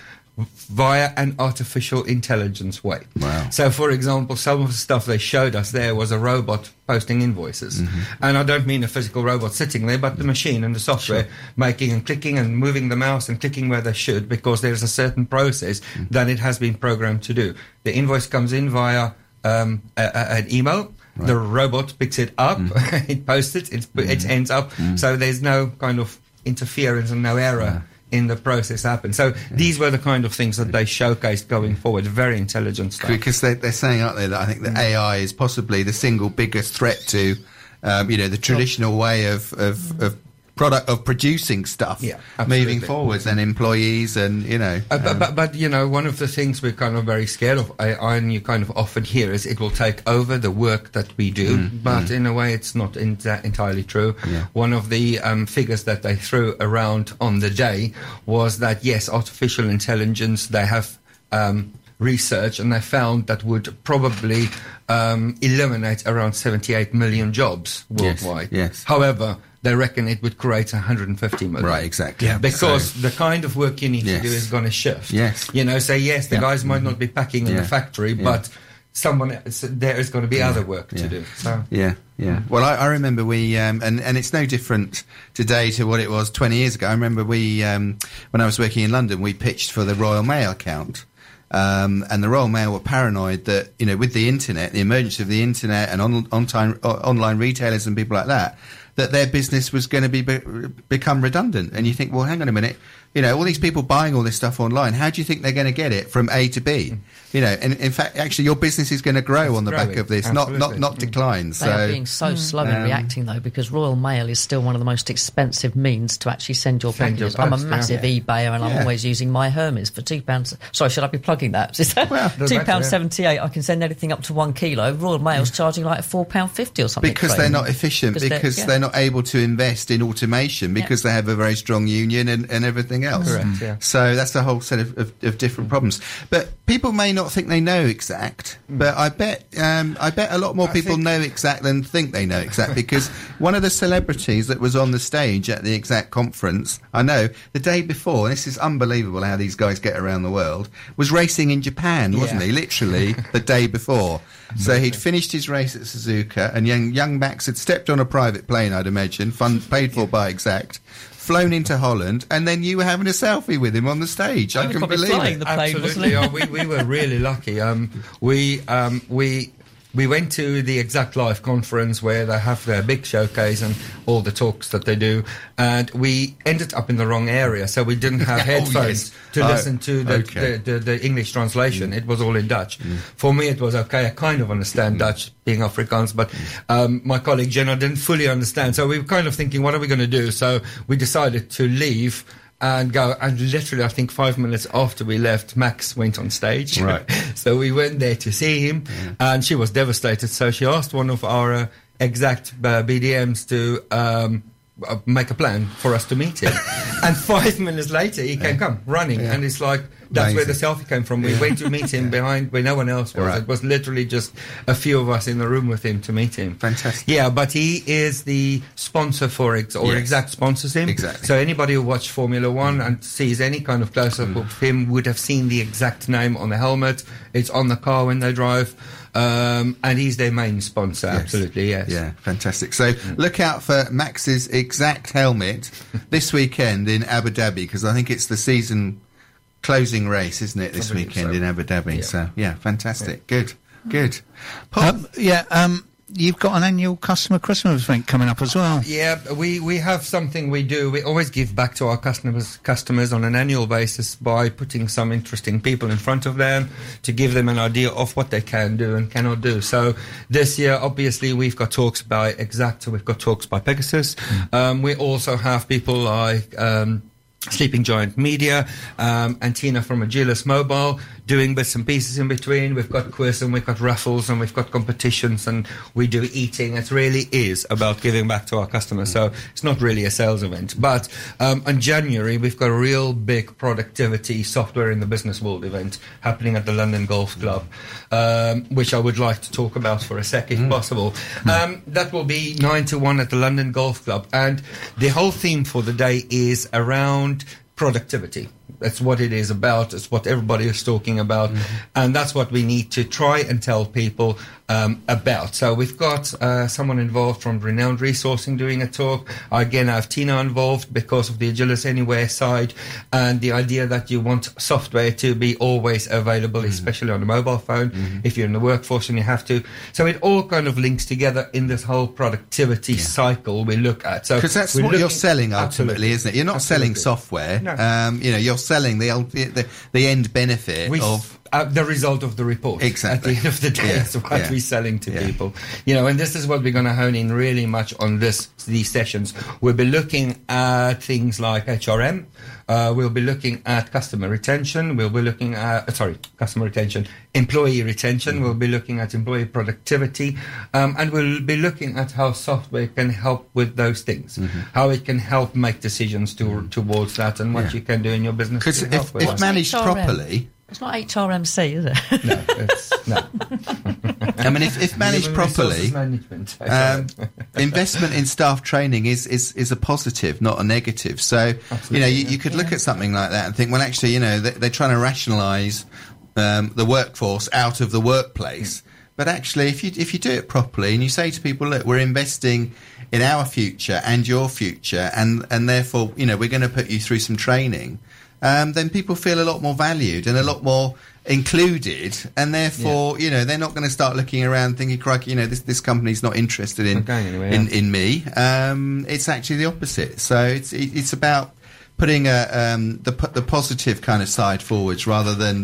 via an artificial intelligence way. Wow. So, for example, some of the stuff they showed us there was a robot posting invoices. And I don't mean a physical robot sitting there, but the machine and the software making and clicking and moving the mouse and clicking where they should, because there's a certain process that it has been programmed to do. The invoice comes in via an email. Right. The robot picks it up, it posts it, it ends up. So there's no kind of interference and no error in the process happen. So these were the kind of things that they showcased going forward. Very intelligent stuff. Because they're saying, aren't they, that I think that AI is possibly the single biggest threat to, the traditional way of producing stuff moving forwards, and employees and, But one of the things we're kind of very scared of, and you kind of often hear, is it will take over the work that we do. But in a way, it's not entirely true. Yeah. One of the figures that they threw around on the day was that, yes, artificial intelligence, they have research, and they found that would probably eliminate around 78 million jobs worldwide. Yes. However, they reckon it would create 150 million. Right, exactly. Yeah, because the kind of work you need to do is going to shift. Yes. The guys might not be packing in the factory, but there is going to be other work to do. So. Yeah. Well, I remember we, and it's no different today to what it was 20 years ago. I remember we, when I was working in London, we pitched for the Royal Mail account. And the Royal Mail were paranoid that, with the internet, the emergence of the internet and online retailers and people like that their business was going to become redundant. And you think, well, hang on a minute. All these people buying all this stuff online, how do you think they're going to get it from A to B? And in fact, actually, your business is going to grow on the back of this, not decline. They are being so slow in reacting, though, because Royal Mail is still one of the most expensive means to actually send your packages. I'm a massive eBayer, and I'm always using My Hermes for £2. Sorry, should I be plugging that? Well, £2.78. I can send anything up to 1 kilo. Royal Mail's charging like £4.50 or something. Because they're not efficient, because they're not able to invest in automation, because they have a very strong union and everything else. Correct, yeah. So that's a whole set of different problems. But people may not think they know Exact, but I bet a lot more people know Exact than think they know Exact, because one of the celebrities that was on the stage at the Exact conference, I know, the day before, and this is unbelievable how these guys get around the world, was racing in Japan, wasn't he? Literally the day before. So he'd finished his race at Suzuka, and young Max had stepped on a private plane, I'd imagine, paid for by Exact, flown into Holland, and then you were having a selfie with him on the stage. I couldn't believe it. Absolutely. We were really lucky. We went to the Exact Live conference where they have their big showcase and all the talks that they do, and we ended up in the wrong area, so we didn't have headphones to listen to the English translation. It was all in Dutch. For me, it was okay. I kind of understand Dutch, being Afrikaans, but my colleague Jenna didn't fully understand, so we were kind of thinking, what are we going to do? So we decided to leave and go, and literally I think 5 minutes after we left, Max went on stage. Right. So we went there to see him, and she was devastated. So she asked one of our Exact BDMs to make a plan for us to meet him. And 5 minutes later he can come running, and it's like, that's where the selfie came from. We went to meet him behind where no one else was. It was literally just a few of us in the room with him to meet him. Fantastic. Yeah, but he is the sponsor for Exact sponsors him. Exactly. So anybody who watched Formula One and sees any kind of close-up of him would have seen the Exact name on the helmet. It's on the car when they drive. And he's their main sponsor, absolutely, yes. Yeah, fantastic. So look out for Max's Exact helmet this weekend in Abu Dhabi, because I think it's the season closing race, isn't it, this weekend in Abu Dhabi? Yeah. So, yeah, fantastic. Yeah. Good. Paul? You've got an annual customer Christmas event coming up as well. Yeah, we have something we do. We always give back to our customers on an annual basis by putting some interesting people in front of them to give them an idea of what they can do and cannot do. So this year, obviously, we've got talks by Exact, so we've got talks by Pegasus. We also have people like Sleeping Giant Media, and Tina from Agilis Mobile doing bits and pieces in between. We've got quiz and we've got raffles and we've got competitions and we do eating. It really is about giving back to our customers. So it's not really a sales event. But in January, we've got a real big productivity software in the business world event happening at the London Golf Club, which I would like to talk about for a sec if possible. That will be 9 to 1 at the London Golf Club. And the whole theme for the day is around productivity. That's what it is about. It's what everybody is talking about. And that's what we need to try and tell people about. So we've got someone involved from Renowned Resourcing doing a talk. Again, I have Tina involved because of the Agilis Anywhere side and the idea that you want software to be always available, especially on a mobile phone, if you're in the workforce and you have to. So it all kind of links together in this whole productivity cycle we look at. So because that's what you're selling ultimately, isn't it? You're not selling software. No. You're selling the end benefit of the result of the report. Exactly. At the end of the day, is what we're selling to people. And this is what we're going to hone in really much on these sessions. We'll be looking at things like HRM. We'll be looking at customer retention. We'll be looking at, employee retention. We'll be looking at employee productivity. And we'll be looking at how software can help with those things, how it can help make decisions towards that and what you can do in your business. Because if managed properly... It's not HRMC, is it? No, it's no. I mean, if managed properly, investment in staff training is a positive, not a negative. So, you could look at something like that and think, well, actually, they're trying to rationalise the workforce out of the workplace. But actually, if you do it properly and you say to people, look, we're investing in our future and your future, and therefore, we're going to put you through some training, then people feel a lot more valued and a lot more included, and therefore, they're not going to start looking around thinking, crikey, this company's not interested in me. It's actually the opposite. So it's about putting the positive kind of side forwards rather than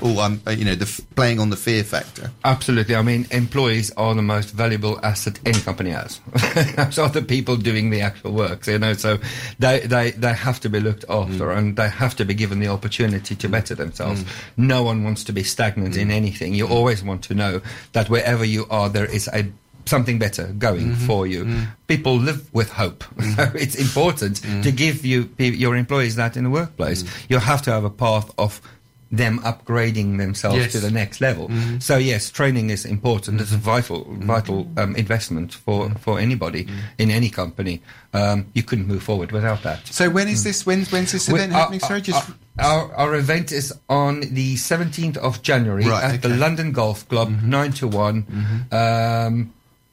playing on the fear factor. Absolutely. I mean, employees are the most valuable asset any company has. Those are the people doing the actual work. So they have to be looked after, and they have to be given the opportunity to better themselves. No one wants to be stagnant in anything. You always want to know that wherever you are, there is something better going for you. People live with hope. So it's important to give your employees that in the workplace. You have to have a path of them upgrading themselves to the next level. So yes, training is important. It's a vital investment for anybody in any company. You couldn't move forward without that. So when's this event happening? Sorry, our event is on the 17th of January at the London Golf Club, 9 to 1.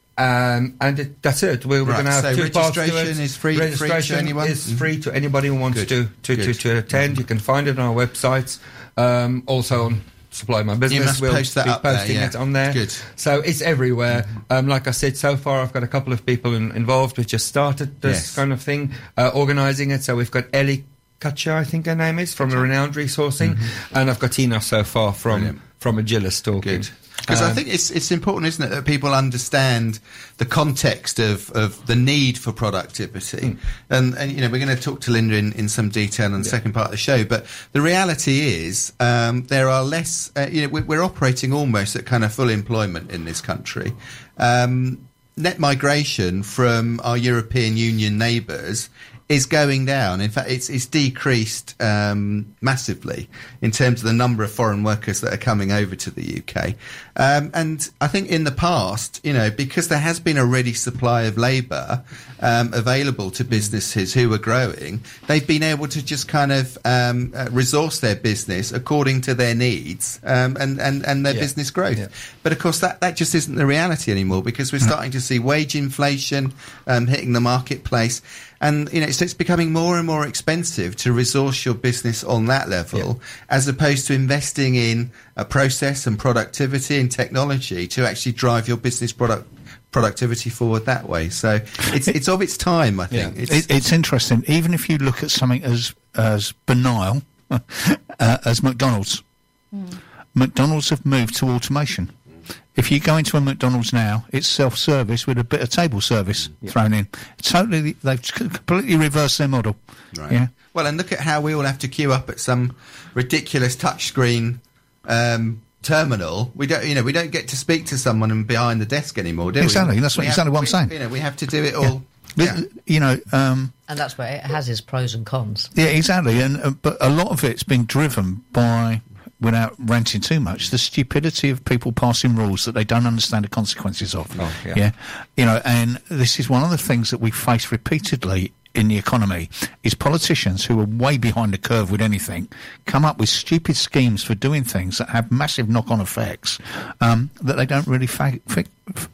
That's it. We're going to have two parts to it. Registration is free. Registration to anyone? is free to anybody who wants to attend. You can find it on our websites. Also on Supply My Business. You must post that up there, posting it on there. Good. So it's everywhere. Like I said, so far I've got a couple of people involved. We've just started this kind of thing, organising it. So we've got Ellie Kutcher, I think her name is, from Renowned Resourcing, and I've got Tina so far from Agilis talking. Good. Because I think it's important, isn't it, that people understand the context of the need for productivity. And we're going to talk to Linda in some detail in the second part of the show. But the reality is there are less, we're operating almost at kind of full employment in this country. Net migration from our European Union neighbours is going down. In fact, it's decreased massively in terms of the number of foreign workers that are coming over to the UK. And I think in the past, because there has been a ready supply of labour available to businesses who are growing, they've been able to just kind of resource their business according to their needs and their business growth. Yeah. But of course, that just isn't the reality anymore, because we're starting to see wage inflation hitting the marketplace. And, so it's becoming more and more expensive to resource your business on that level, as opposed to investing in a process and productivity and technology to actually drive your business productivity forward that way. So it's of its time, I think. It's interesting. Even if you look at something as banal as McDonald's. McDonald's have moved to automation. If you go into a McDonald's now, it's self-service with a bit of table service thrown in. They've completely reversed their model. Right. Yeah. Well, and look at how we all have to queue up at some ridiculous touchscreen terminal. We don't get to speak to someone behind the desk anymore, do we? Exactly. That's exactly what I'm saying. We have to do it all. And that's where it has its pros and cons. Yeah, exactly. And but a lot of it's been driven by, without ranting too much, the stupidity of people passing rules that they don't understand the consequences of. And this is one of the things that we face repeatedly in the economy, is politicians who are way behind the curve with anything come up with stupid schemes for doing things that have massive knock-on effects that they don't really factor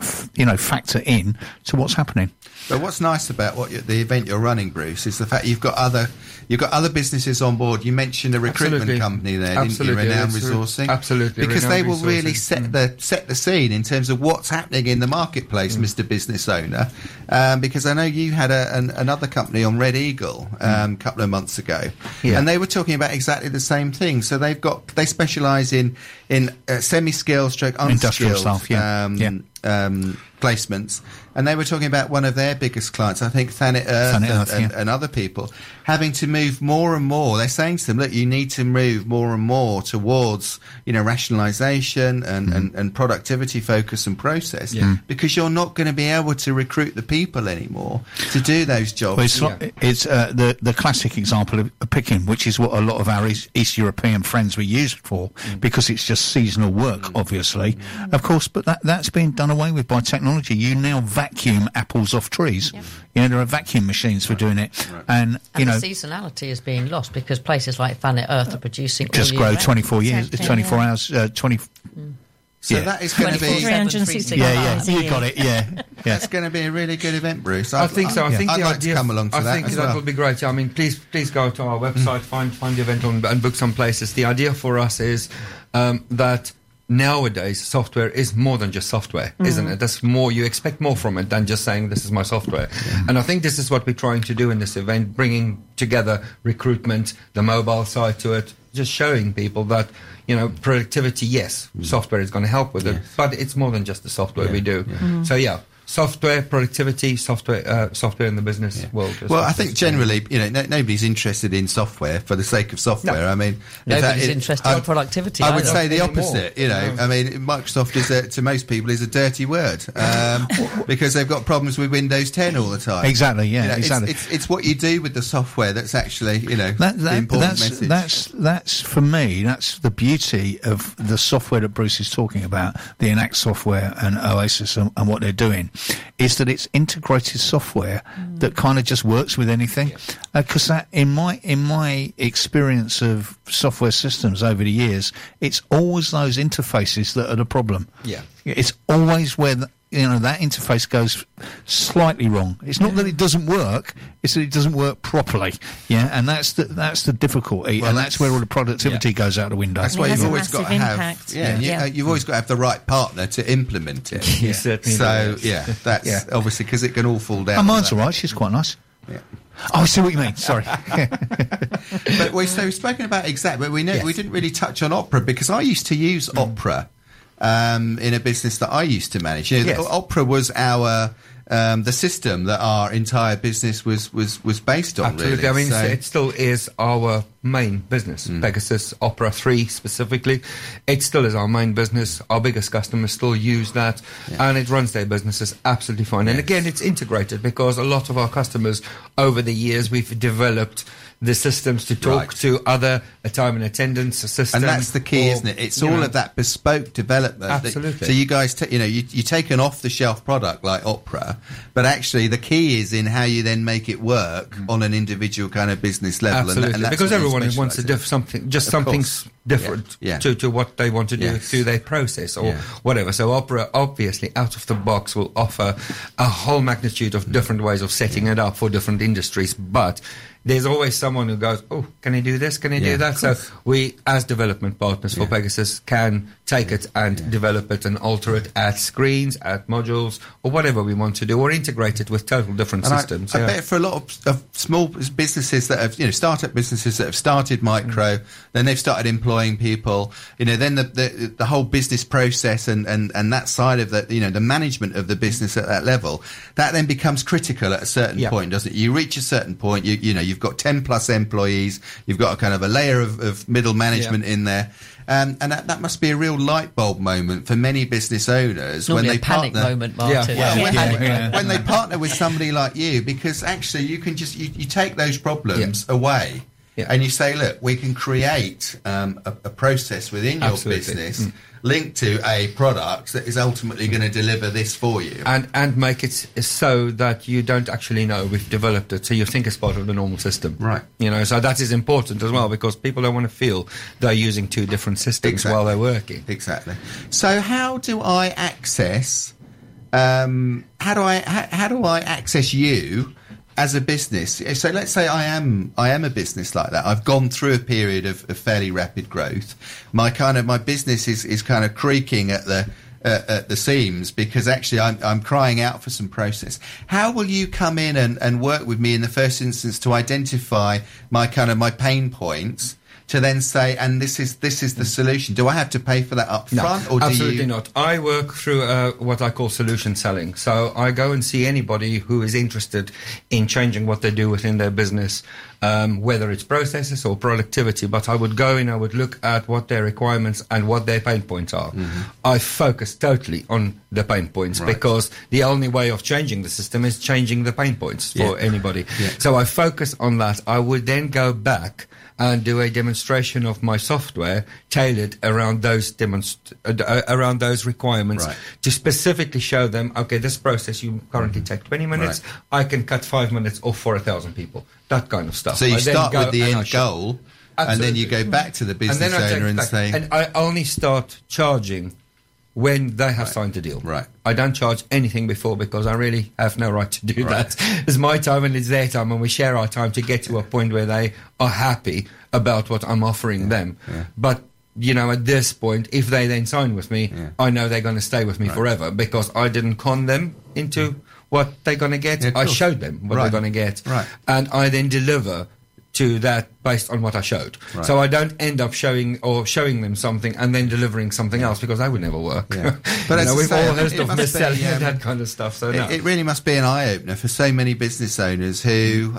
in to what's happening. But what's nice about the event you're running, Bruce, is the fact you've got other businesses on board. You mentioned a recruitment company there, didn't you? Renowned Resourcing. Absolutely. Because they will really set the scene in terms of what's happening in the marketplace, Mr. Business Owner. Because I know you had another company on Red Eagle a couple of months ago, and they were talking about exactly the same thing. So they specialise in semi-skilled stroke unskilled industrial staff, placements, and they were talking about one of their biggest clients, I think Thanet Earth, and other people, having to move more and more. They're saying to them, look, you need to move more and more towards rationalisation and productivity focus and process, because you're not going to be able to recruit the people anymore to do those jobs. Well, it's the classic example of picking, which is what a lot of our East European friends were used for, because it's just seasonal work, obviously, of course, but that's been done away with by technology. You now vacuum apples off trees. Yep. You know, there are vacuum machines for doing it. Right. And you know, the seasonality is being lost because places like Thanet Earth are producing just all grow year round. 24 years, Exactly, 24 yeah. hours, 20... So Yeah. that is going to be 365 Yeah, days a you year. got it, yeah. that's going to be a really good event, Bruce. I think so. I think I'd the like idea to come along to I that think as that well. will be great. I mean, please go to our website, find the event and book some places. The idea for us is that nowadays software is more than just software, isn't it? That's more, you expect more from it than just saying this is my software. And I think this is what we're trying to do in this event, bringing together recruitment, the mobile side to it, just showing people that, you know, productivity, yes, software is going to help with it, but it's more than just the software we do. So software, productivity, software in the business world. Well, I think generally, you know, nobody's interested in software for the sake of software. No. I mean, Nobody's interested in productivity I would either. say the Anymore. opposite. You know, I mean, Microsoft is to most people is a dirty word because they've got problems with Windows 10 all the time. Exactly, yeah, You know, exactly. It's what you do with the software that's actually, you know, the important message. That's for me. That's the beauty of the software that Bruce is talking about, the Enact software and Oasis and what they're doing, is that it's integrated software that kind of just works with anything. Because that, in my experience of software systems over the years, it's always those interfaces that are the problem. Yeah. It's always where that interface goes slightly wrong. It's not that it doesn't work; it's that it doesn't work properly. Yeah, and that's the difficulty, and that's where all the productivity goes out the window. That's why has you've a always got to massive have, impact. you've always got to have the right partner to implement it. You certainly So do. that's obviously because it can all fall down. Oh, on mine's that. all right. She's quite nice. Yeah. Oh, I see what you mean. Sorry. But we've spoken about Exact, but we didn't really touch on Opera because I used to use Opera in a business that I used to manage. You know, Opera was our the system that our entire business was based on. Absolutely. Really. I mean, it still is our main business. Pegasus Opera 3 specifically, it still is our main business. Our biggest customers still use that, and it runs their businesses absolutely fine. And again, it's integrated because a lot of our customers over the years we've developed the systems to talk to other time and attendance systems. And that's the key, isn't it? It's all of that bespoke development. Absolutely. So you guys, you take an off-the-shelf product like Opera, but actually the key is in how you then make it work on an individual kind of business level. Absolutely, and that's because what you everyone wants to specialise in. something different to what they want to do through their process or whatever. So Opera, obviously, out of the box, will offer a whole magnitude of different ways of setting it up for different industries, but there's always someone who goes, oh, can I do this? Can I do that? So we, as development partners for Pegasus, can take it and develop it and alter it, add screens, add modules, or whatever we want to do, or integrate it with total different systems. I bet for a lot of small businesses that have, startup businesses that have started micro, then they've started employing people, then the whole business process and that side of the management of the business at that level, that then becomes critical at a certain point, doesn't it? You reach a certain point, you've got 10 plus employees, you've got a kind of a layer of middle management in there. And that must be a real light bulb moment for many business owners when they panic partner. moment, Martin. When they partner with somebody like you, because actually you can just you take those problems away. And you say, look, we can create a process within your business linked to a product that is ultimately going to deliver this for you. And make it so that you don't actually know we've developed it, so you think it's part of the normal system. Right. So that is important as well, because people don't want to feel they're using two different systems while they're working. Exactly. So how do I access... how do I access you as a business? So let's say I am a business like that. I've gone through a period of fairly rapid growth. My business is kind of creaking at the seams because actually I'm crying out for some process. How will you come in and work with me in the first instance to identify my pain points, to then say, and this is the solution? Do I have to pay for that up front? No, or absolutely not. I work through what I call solution selling. So I go and see anybody who is interested in changing what they do within their business, whether it's processes or productivity. But I would go in, I would look at what their requirements and what their pain points are. I focus totally on the pain points because the only way of changing the system is changing the pain points for anybody. So I focus on that. I would then go back and do a demonstration of my software tailored around those around those requirements to specifically show them, okay, this process you currently take 20 minutes, I can cut 5 minutes off for 1,000 people. That kind of stuff. So you start with the end goal, and then you go back to the business owner and say... And I only start charging when they have signed the deal. Right. I don't charge anything before because I really have no right to do that. It's my time and it's their time, and we share our time to get to a point where they are happy about what I'm offering them. Yeah. But, you know, at this point, if they then sign with me, I know they're going to stay with me forever because I didn't con them into what they're going to get. I showed them what they're going to get. Right. And I then deliver to that based on what I showed. Right. So I don't end up showing them something and then delivering something else because that would never work. Yeah. But we've all heard of mis-selling and that kind of stuff. So it really must be an eye-opener for so many business owners who,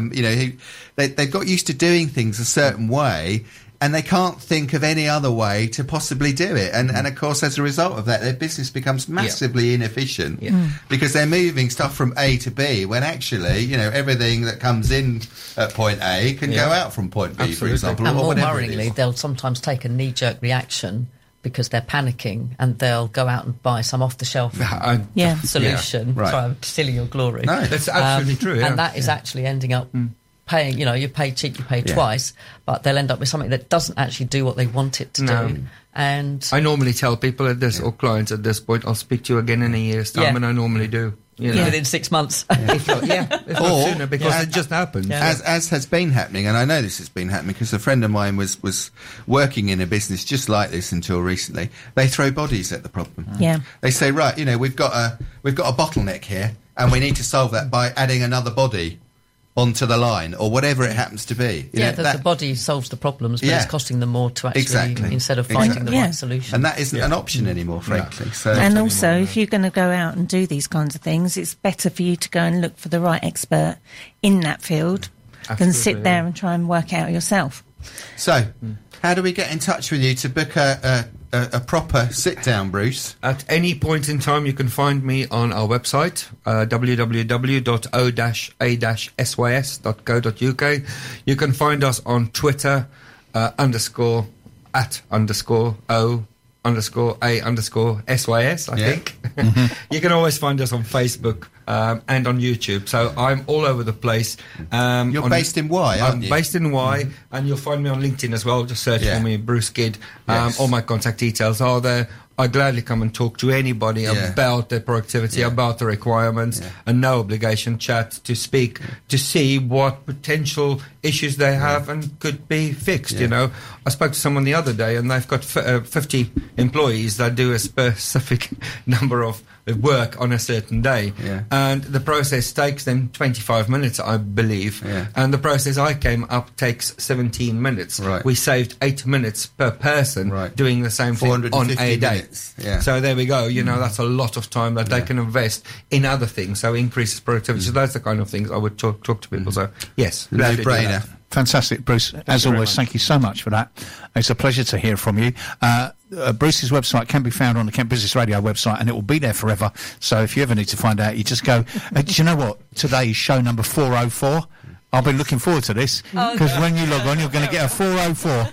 they've got used to doing things a certain way, and they can't think of any other way to possibly do it. And of course, as a result of that, their business becomes massively inefficient because they're moving stuff from A to B when actually, you know, everything that comes in at point A can go out from point B, for example. And or more whatever worryingly, they'll sometimes take a knee-jerk reaction because they're panicking and they'll go out and buy some off-the-shelf solution. Try to steal your glory. No, that's absolutely true. And that is actually ending up... paying, you know, you pay cheap, you pay twice, but they'll end up with something that doesn't actually do what they want it to do. And I normally tell people at this, or clients at this point, I'll speak to you again in a year's time, and I normally do. You know? Within 6 months. If not sooner, because it just happens. As has been happening, and I know this has been happening because a friend of mine was working in a business just like this until recently. They throw bodies at the problem. Yeah. They say, right, you know, we've got a bottleneck here, and we need to solve that by adding another body onto the line, or whatever it happens to be. You know, the body solves the problems, but it's costing them more to actually, instead of finding the right solution. And that isn't an option anymore, frankly. So and also, if you're going to go out and do these kinds of things, it's better for you to go and look for the right expert in that field than sit there and try and work out yourself. So, how do we get in touch with you to book a proper sit-down, Bruce? At any point in time, you can find me on our website, www.o-a-sys.co.uk. You can find us on Twitter, _@_O_A_SYS, I think. You can always find us on Facebook and on YouTube. So I'm all over the place. You're based in Y, aren't you? I'm based in Y, and you'll find me on LinkedIn as well. Just search for me, Bruce Kidd. All my contact details are there. I gladly come and talk to anybody about their productivity, about the requirements, and no obligation chat to speak to see what potential issues they have and could be fixed. You know, I spoke to someone the other day, and they've got 50 employees that do a specific number of work on a certain day, and the process takes them 25 minutes, I believe, and the process I came up takes 17 minutes. We saved 8 minutes per person doing the same thing on a day. So there we go. You know, that's a lot of time that they can invest in other things, so increases productivity. So that's the kind of things I would talk to people. So yes, no brainer. Fantastic, Bruce. As always, thank you so much for that. It's a pleasure to hear from you. Bruce's website can be found on the Kent Business Radio website, and it will be there forever. So if you ever need to find out, you just go. Do you know what? Today is show number 404. I've been looking forward to this because when you log on, you're going to get a 404,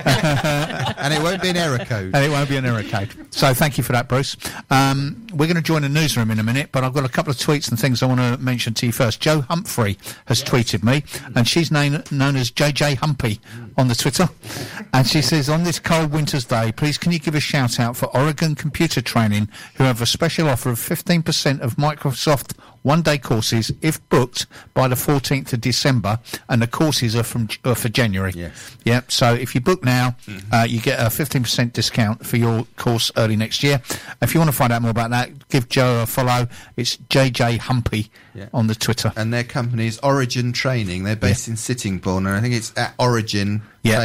and it won't be an error code. So thank you for that, Bruce. We're going to join the newsroom in a minute, but I've got a couple of tweets and things I want to mention to you first. Jo Humphrey has tweeted me, and she's known as JJ Humpy on the Twitter, and she says, on this cold winter's day, please can you give a shout out for Oregon Computer Training, who have a special offer of 15% of Microsoft one-day courses if booked by the 14th of December, and the courses are for January. So if you book now, you get a 15% discount for your course early next year. If you want to find out more about that, give Joe a follow. It's JJ Humpy on the Twitter. And their company is Origin Training. They're based in Sittingbourne, and I think it's at Origin.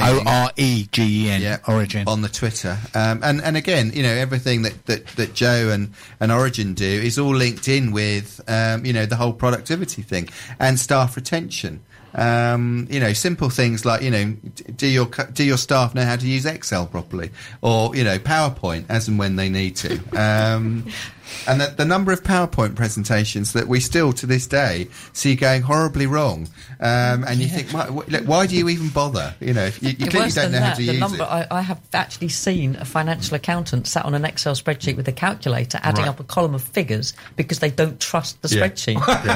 Oregen, Origin. On the Twitter. And again, you know, everything that Joe and Origin do is all linked in with, the whole productivity thing and staff retention. Simple things like, do your staff know how to use Excel properly, or PowerPoint as and when they need to. And the number of PowerPoint presentations that we still to this day see going horribly wrong, and you think, why do you even bother? If you clearly don't know how to use it. I have actually seen a financial accountant sat on an Excel spreadsheet with a calculator adding up a column of figures because they don't trust the spreadsheet.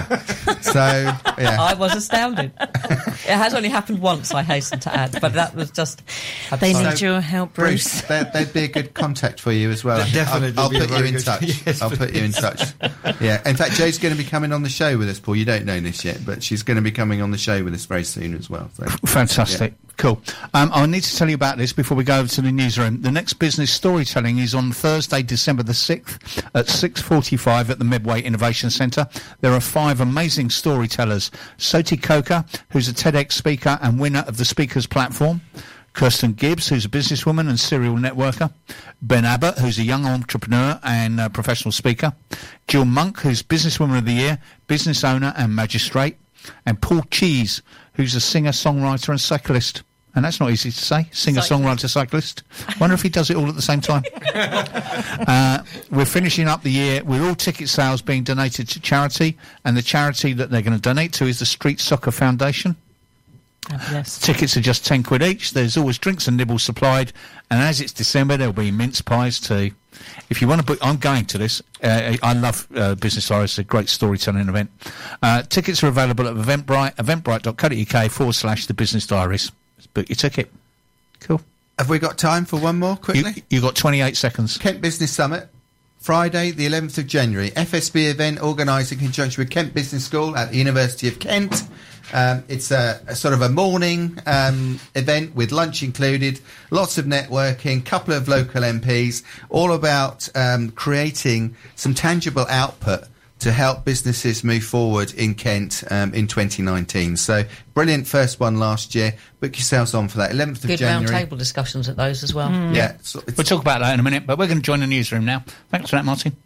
I was astounded. It has only happened once, I hasten to add, but that was just... They need your help, Bruce. They'd be a good contact for you as well. I'll put you in touch. Yes, I'll put you in touch. Yeah. In fact, Jo's going to be coming on the show with us, Paul. You don't know this yet, but she's going to be coming on the show with us very soon as well. So. Fantastic. Yeah. Cool. I need to tell you about this before we go over to the newsroom. The next business storytelling is on Thursday, December the 6th at 6:45 at the Medway Innovation Centre. There are 5 amazing storytellers. Soti Coker, who's a TEDx speaker and winner of the Speakers Platform. Kirsten Gibbs, who's a businesswoman and serial networker. Ben Abbott, who's a young entrepreneur and professional speaker. Jill Monk, who's Businesswoman of the Year, business owner and magistrate. And Paul Cheese, who's a singer, songwriter and cyclist. And that's not easy to say. Singer, songwriter, cyclist. Wonder if he does it all at the same time. We're finishing up the year with all ticket sales being donated to charity. And the charity that they're going to donate to is the Street Soccer Foundation. Yes. Tickets are just £10 each. There's always drinks and nibbles supplied, and as it's December, there'll be mince pies too. If you want to book, I'm going to this. I love Business Diary. It's a great storytelling event. Tickets are available at Eventbrite, eventbrite.co.uk/The Business Diaries. Book your ticket. Cool. Have we got time for one more quickly? You've got 28 seconds. Kent Business Summit, Friday, the 11th of January. FSB event organised in conjunction with Kent Business School at the University of Kent. It's a sort of a morning event with lunch included, lots of networking, couple of local MPs, all about creating some tangible output to help businesses move forward in Kent in 2019. So brilliant first one last year. Book yourselves on for that 11th of January. Good round table discussions at those as well. Yeah. We'll talk about that in a minute, but we're going to join the newsroom now. Thanks for that, Martin.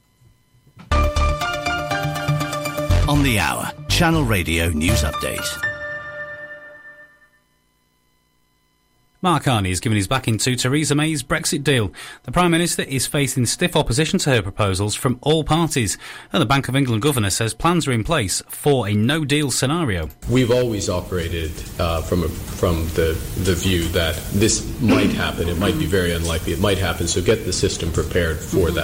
On the hour, Channel Radio News Update. Mark Carney has given his backing to Theresa May's Brexit deal. The Prime Minister is facing stiff opposition to her proposals from all parties. And the Bank of England Governor says plans are in place for a no-deal scenario. We've always operated from the view that this might happen. It might be very unlikely. It might happen, so get the system prepared for that.